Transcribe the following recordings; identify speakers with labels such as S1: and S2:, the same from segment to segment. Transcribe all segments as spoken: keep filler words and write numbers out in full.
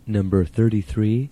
S1: Number thirty-three.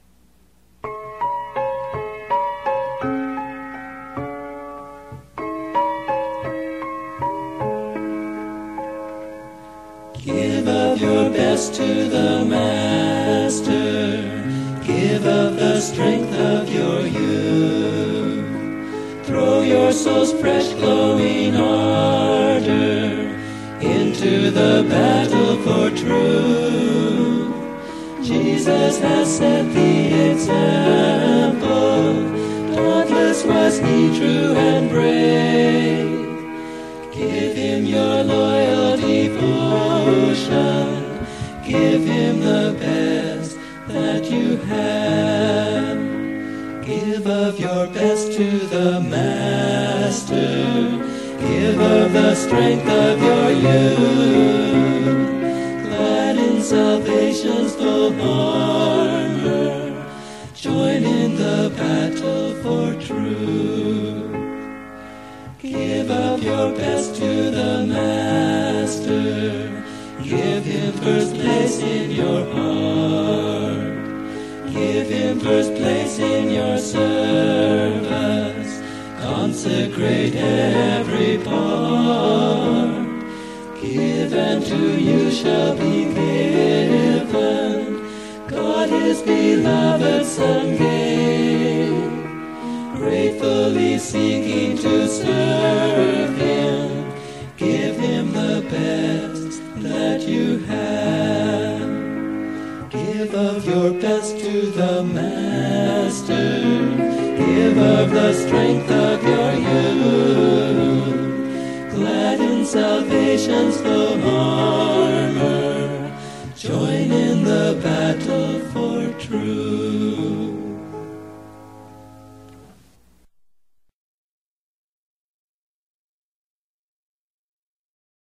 S2: Give of your best to the Master. Give of the strength of your youth. Throw your soul's fresh glowing ardor into the battle for truth. Jesus has set the example. Dauntless was he, true and brave. Give him your loyal devotion. Give him the best that you have. Give of your best to the Master. Give of the strength of your youth. Clad in salvation's full armor, join in the battle for truth. Give of your best to the Master. Give him first place in your heart. Give him first place in your service. Consecrate every part. Give and to you shall be given. God his beloved Son gave. Gratefully seeking to serve him. Give him the best that you have. Give of your best to the Master. Give of the strength of your youth. Glad in salvation's full armor, join